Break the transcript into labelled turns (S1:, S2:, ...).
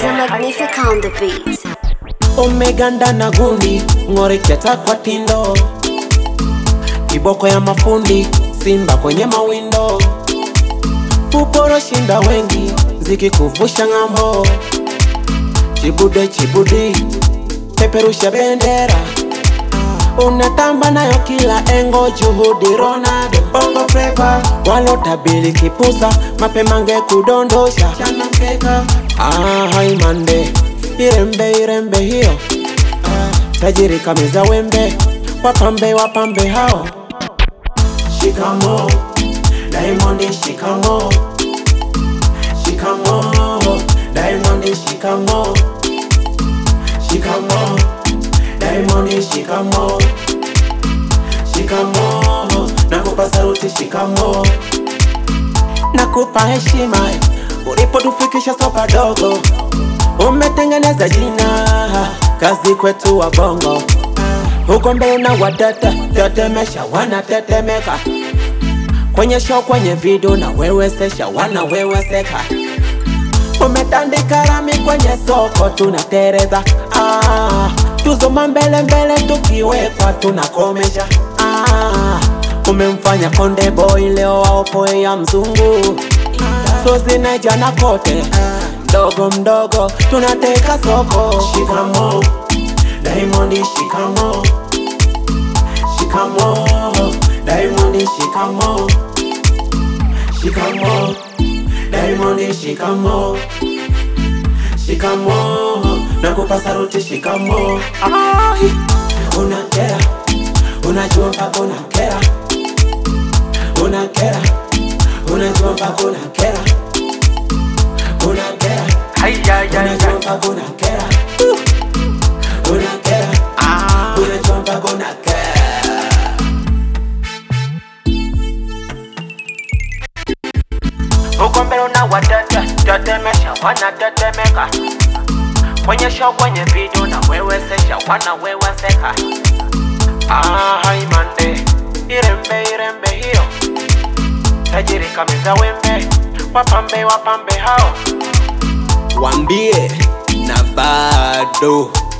S1: Liza Magnifica on the beat.
S2: Omeganda na gundi, ngore kiata kwa tindo. Kiboko ya mafundi, simba kwenye mawindo. Puporo shinda wengi, ziki kuvusha ngambo. Chibude chibudi, peperusha bendera. Unatamba nayo kila engo, juhudi Ronaldo. Bongo Flava, walotabili kipusa, mapemange kudondosha chana mkeka. Hai mande, irembe hiyo. Tajiri kameza wembe, wapambe hao. Shikamo, Diamond shikamo. Shikamo, Diamond shikamo. Shikamo, Diamond shikamo. Shikamo, nakupa saluti shikamo. Nakupa heshima, ulipotufikisha sopa dogo. Umetengeneza jina, kazi kwetu wa bongo. Huko mbele na wadata, tetemesha wanatetemeka. Kwenye show kwenye video na wewesesha wanaweweseka. Umetandika rami kwenye soko tunatereza. Tuzoma mbele tukiwekwa tunakomesha. Umemfanya Konde Boy leo waopoe ya mzungu. So zinajana kote, mdogo tunateka soko. Shikamo, Diamond shikamo. Shikamo, Diamond shikamo. Shikamo, Diamond shikamo. Shikamo, nakupa saluti shikamo. Unakera, unajua mpaka unakera. Unakera, unajua mpaka unakera. Unakera, unajua mpaka unakera. Unakera, unajua mpaka unakera. Huko mbele na wadata, tetemesha wanatetemeka. Kwenye show kwenye video na wewesesha wanaweweseka. Hai mande, irembe hiyo. Tajiri kameza wembe, wapambe hao. Wambie na bado